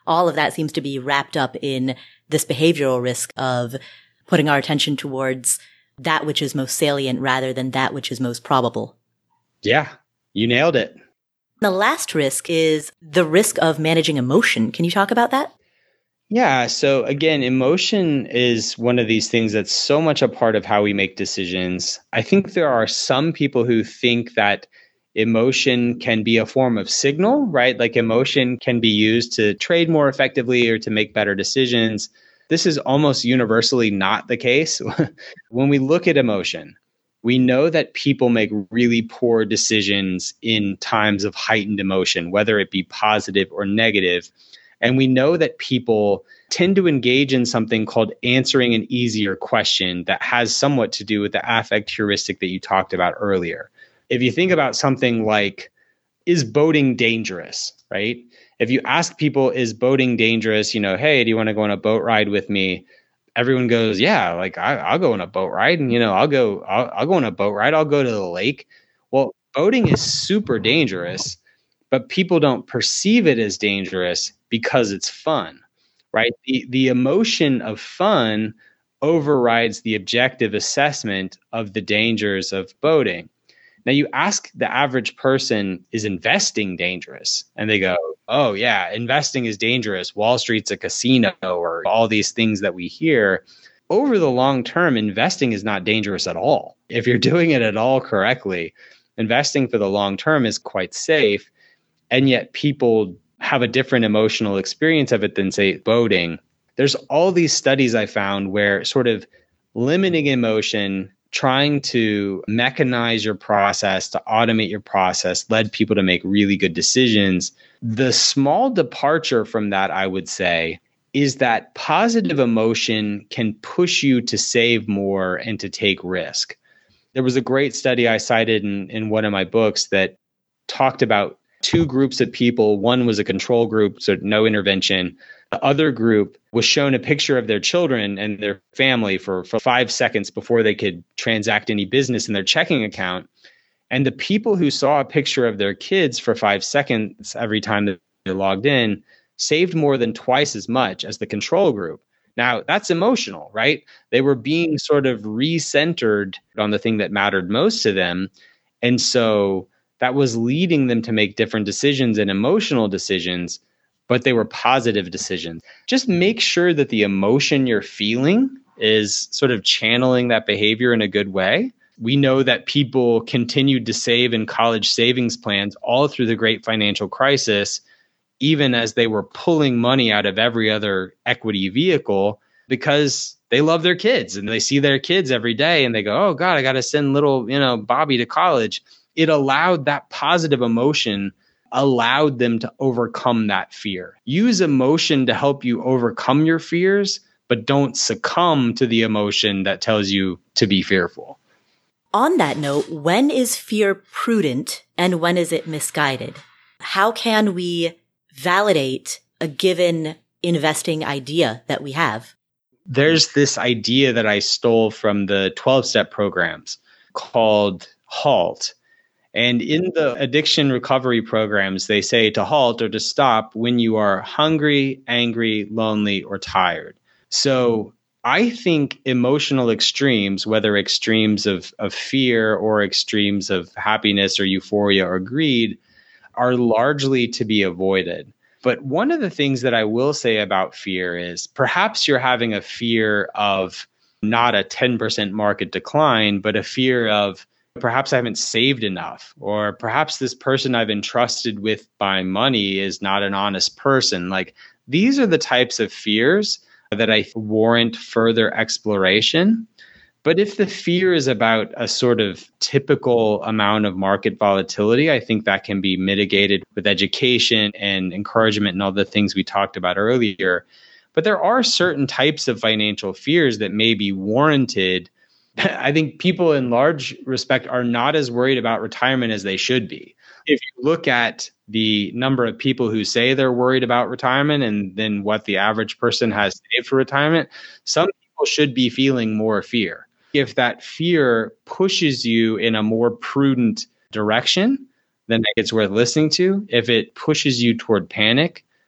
all of that seems to be wrapped up in this behavioral risk of putting our attention towards that which is most salient rather than that which is most probable. Yeah, you nailed it. The last risk is the risk of managing emotion. Can you talk about that? Yeah. So again, emotion is one of these things that's so much a part of how we make decisions. I think there are some people who think that emotion can be a form of signal, right? Like emotion can be used to trade more effectively or to make better decisions. This is almost universally not the case. When we look at emotion, we know that people make really poor decisions in times of heightened emotion, whether it be positive or negative. And we know that people tend to engage in something called answering an easier question that has somewhat to do with the affect heuristic that you talked about earlier. If you think about something like, is boating dangerous, right? If you ask people, is boating dangerous? You know, hey, do you want to go on a boat ride with me? Everyone goes, yeah, like I, I'll go on a boat ride, and you know, I'll go, I'll, I'll go on a boat ride. I'll go to the lake. Well, boating is super dangerous, but people don't perceive it as dangerous because it's fun, right? The the emotion of fun overrides the objective assessment of the dangers of boating. Now, you ask the average person, is investing dangerous? And they go, oh, yeah, investing is dangerous. Wall Street's a casino, or all these things that we hear. Over the long term, investing is not dangerous at all. If you're doing it at all correctly, investing for the long term is quite safe. And yet people have a different emotional experience of it than, say, boating. There's all these studies I found where sort of limiting emotion, trying to mechanize your process, to automate your process, led people to make really good decisions. The small departure from that, I would say, is that positive emotion can push you to save more and to take risk. There was a great study I cited in, in one of my books that talked about two groups of people. One was a control group, so no intervention. The other group was shown a picture of their children and their family for, for five seconds before they could transact any business in their checking account. And the people who saw a picture of their kids for five seconds every time that they logged in saved more than twice as much as the control group. Now, that's emotional, right? They were being sort of recentered on the thing that mattered most to them. And so that was leading them to make different decisions and emotional decisions, but they were positive decisions. Just make sure that the emotion you're feeling is sort of channeling that behavior in a good way. We know that people continued to save in college savings plans all through the great financial crisis, even as they were pulling money out of every other equity vehicle, because they love their kids and they see their kids every day and they go, oh God, I got to send little, you know, Bobby to college. It allowed that positive emotion, allowed them to overcome that fear. Use emotion to help you overcome your fears, but don't succumb to the emotion that tells you to be fearful. On that note, when is fear prudent and when is it misguided? How can we validate a given investing idea that we have? There's this idea that I stole from the twelve-step programs called HALT. And in the addiction recovery programs, they say to halt or to stop when you are hungry, angry, lonely, or tired. So I think emotional extremes, whether extremes of, of fear or extremes of happiness or euphoria or greed, are largely to be avoided. But one of the things that I will say about fear is perhaps you're having a fear of not a ten percent market decline, but a fear of perhaps I haven't saved enough, or perhaps this person I've entrusted with my money is not an honest person. Like, these are the types of fears that I warrant further exploration. But if the fear is about a sort of typical amount of market volatility, I think that can be mitigated with education and encouragement and all the things we talked about earlier. But there are certain types of financial fears that may be warranted. I think people in large respect are not as worried about retirement as they should be. If you look at the number of people who say they're worried about retirement and then what the average person has saved for retirement, some people should be feeling more fear. If that fear pushes you in a more prudent direction, then it's worth listening to. If it pushes you toward panic,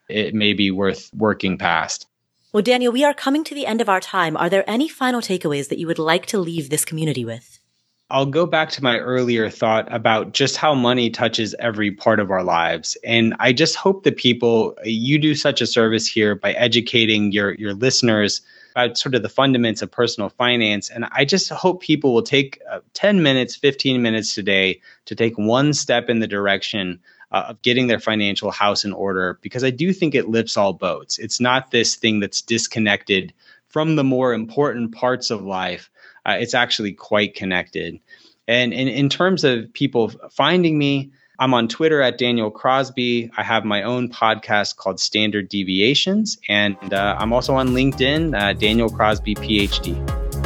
it may be worth working past. Well, Daniel, we are coming to the end of our time. Are there any final takeaways that you would like to leave this community with? I'll go back to my earlier thought about just how money touches every part of our lives. And I just hope that people, you do such a service here by educating your, your listeners about sort of the fundamentals of personal finance. And I just hope people will take uh, ten minutes, fifteen minutes today to take one step in the direction uh, of getting their financial house in order, because I do think it lifts all boats. It's not this thing that's disconnected from the more important parts of life. Uh, it's actually quite connected. And in, in terms of people finding me, I'm on Twitter at Daniel Crosby. I have my own podcast called Standard Deviations. And uh, I'm also on LinkedIn, uh, Daniel Crosby, P H D.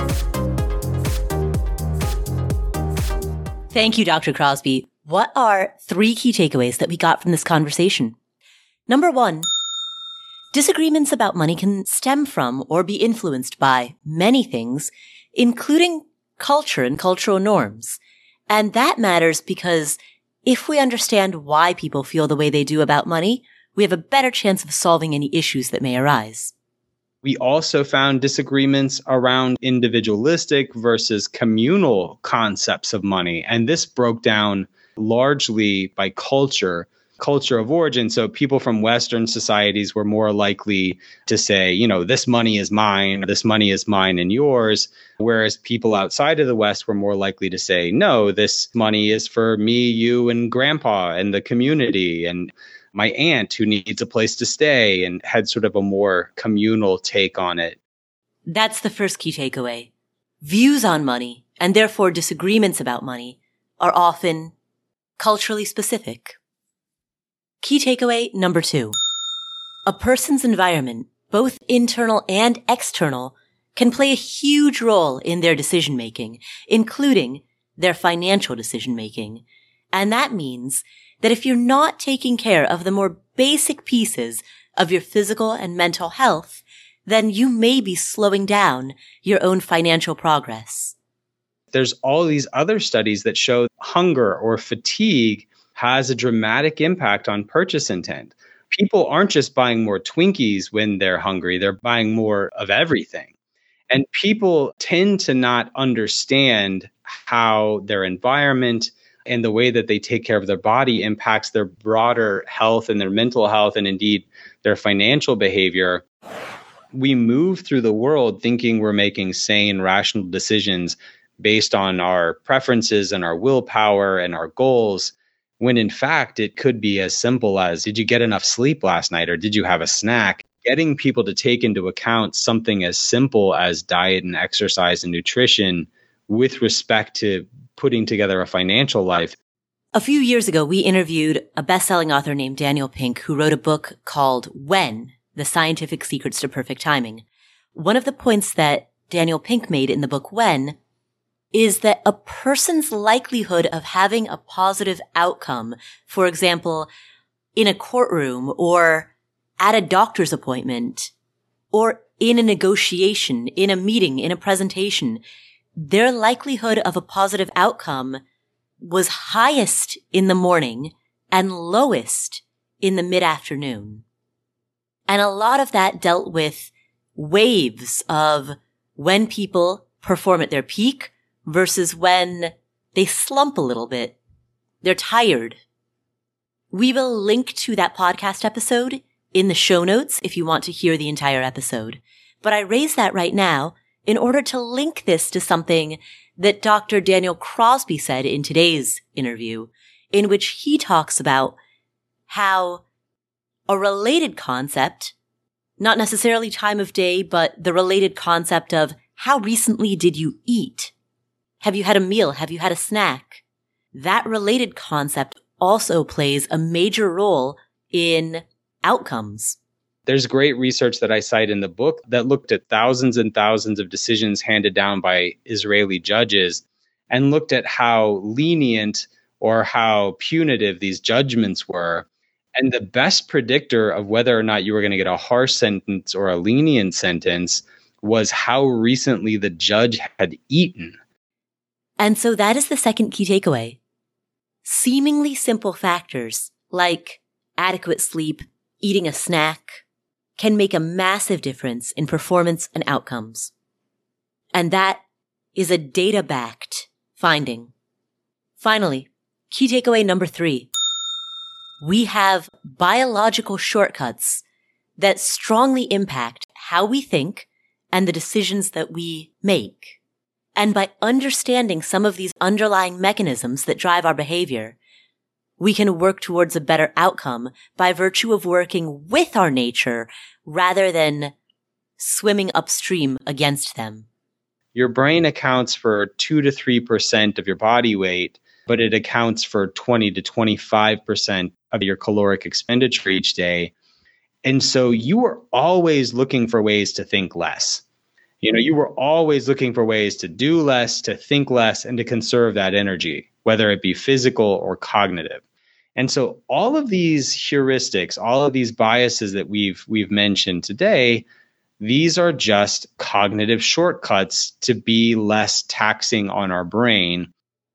Thank you, Doctor Crosby. What are three key takeaways that we got from this conversation? Number one, disagreements about money can stem from or be influenced by many things, including culture and cultural norms. And that matters because if we understand why people feel the way they do about money, we have a better chance of solving any issues that may arise. We also found disagreements around individualistic versus communal concepts of money. And this broke down largely by culture. Culture of origin. So people from Western societies were more likely to say, you know, this money is mine, this money is mine and yours. Whereas people outside of the West were more likely to say, no, this money is for me, you, and grandpa and the community and my aunt who needs a place to stay, and had sort of a more communal take on it. That's the first key takeaway. Views on money, and therefore disagreements about money, are often culturally specific. Key takeaway number two. A person's environment, both internal and external, can play a huge role in their decision-making, including their financial decision-making. And that means that if you're not taking care of the more basic pieces of your physical and mental health, then you may be slowing down your own financial progress. There's all these other studies that show hunger or fatigue has a dramatic impact on purchase intent. People aren't just buying more Twinkies when they're hungry, they're buying more of everything. And people tend to not understand how their environment and the way that they take care of their body impacts their broader health and their mental health and indeed their financial behavior. We move through the world thinking we're making sane, rational decisions based on our preferences and our willpower and our goals, when in fact, it could be as simple as, did you get enough sleep last night or did you have a snack? Getting people to take into account something as simple as diet and exercise and nutrition with respect to putting together a financial life. A few years ago, we interviewed a best-selling author named Daniel Pink, who wrote a book called When: The Scientific Secrets to Perfect Timing. One of the points that Daniel Pink made in the book When is that a person's likelihood of having a positive outcome, for example, in a courtroom or at a doctor's appointment or in a negotiation, in a meeting, in a presentation, their likelihood of a positive outcome was highest in the morning and lowest in the mid-afternoon. And a lot of that dealt with waves of when people perform at their peak versus when they slump a little bit. They're tired. We will link to that podcast episode in the show notes if you want to hear the entire episode. But I raise that right now in order to link this to something that Doctor Daniel Crosby said in today's interview, in which he talks about how a related concept, not necessarily time of day, but the related concept of how recently did you eat? Have you had a meal? Have you had a snack? That related concept also plays a major role in outcomes. There's great research that I cite in the book that looked at thousands and thousands of decisions handed down by Israeli judges and looked at how lenient or how punitive these judgments were. And the best predictor of whether or not you were going to get a harsh sentence or a lenient sentence was how recently the judge had eaten. And so that is the second key takeaway. Seemingly simple factors like adequate sleep, eating a snack, can make a massive difference in performance and outcomes. And that is a data-backed finding. Finally, key takeaway number three. We have biological shortcuts that strongly impact how we think and the decisions that we make. And by understanding some of these underlying mechanisms that drive our behavior, we can work towards a better outcome by virtue of working with our nature rather than swimming upstream against them. Your brain accounts for two to three percent of your body weight, but it accounts for twenty to twenty-five percent of your caloric expenditure each day. And so you are always looking for ways to think less. You know, you were always looking for ways to do less, to think less, and to conserve that energy, whether it be physical or cognitive. And so all of these heuristics, all of these biases that we've we've mentioned today, these are just cognitive shortcuts to be less taxing on our brain.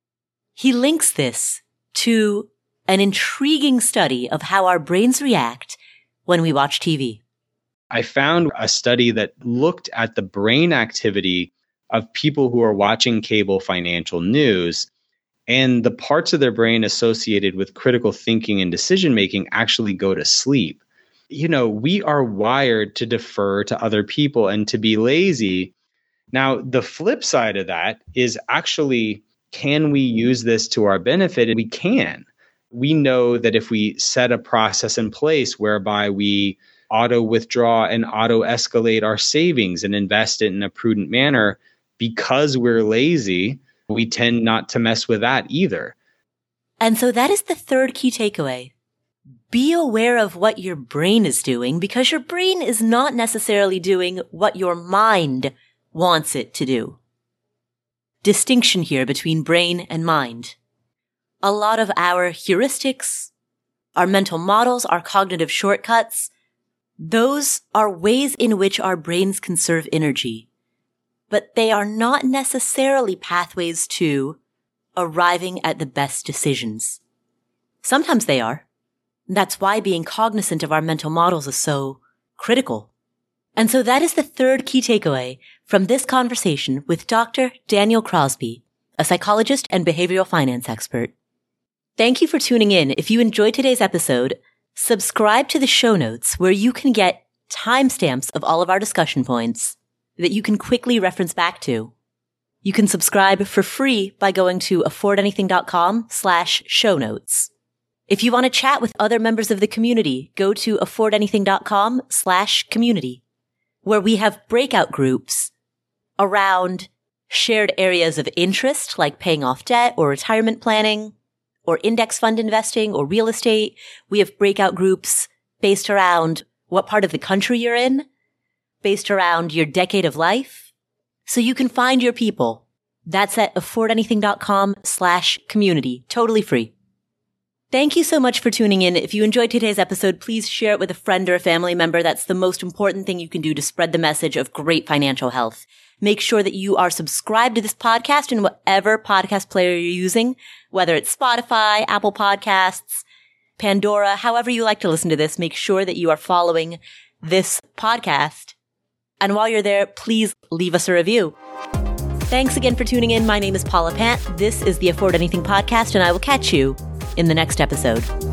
He links this to an intriguing study of how our brains react when we watch T V. I found a study that looked at the brain activity of people who are watching cable financial news, and the parts of their brain associated with critical thinking and decision-making actually go to sleep. You know, we are wired to defer to other people and to be lazy. Now, the flip side of that is actually, can we use this to our benefit? And we can. We know that if we set a process in place whereby we auto withdraw and auto escalate our savings and invest it in a prudent manner, because we're lazy, we tend not to mess with that either. And so that is the third key takeaway. Be aware of what your brain is doing, because your brain is not necessarily doing what your mind wants it to do. Distinction here between brain and mind. A lot of our heuristics, our mental models, our cognitive shortcuts, those are ways in which our brains conserve energy, but they are not necessarily pathways to arriving at the best decisions. Sometimes they are. That's why being cognizant of our mental models is so critical. And so that is the third key takeaway from this conversation with Doctor Daniel Crosby, a psychologist and behavioral finance expert. Thank you for tuning in. If you enjoyed today's episode, subscribe to the show notes where you can get timestamps of all of our discussion points that you can quickly reference back to. You can subscribe for free by going to affordanything.com slash show notes. If you want to chat with other members of the community, go to affordanything.com slash community, where we have breakout groups around shared areas of interest like paying off debt or retirement planning, or index fund investing, or real estate. We have breakout groups based around what part of the country you're in, based around your decade of life. So you can find your people. That's at affordanything.com slash community. Totally free. Thank you so much for tuning in. If you enjoyed today's episode, please share it with a friend or a family member. That's the most important thing you can do to spread the message of great financial health. Make sure that you are subscribed to this podcast in whatever podcast player you're using, whether it's Spotify, Apple Podcasts, Pandora, however you like to listen to this. Make sure that you are following this podcast. And while you're there, please leave us a review. Thanks again for tuning in. My name is Paula Pant. This is the Afford Anything podcast, and I will catch you in the next episode.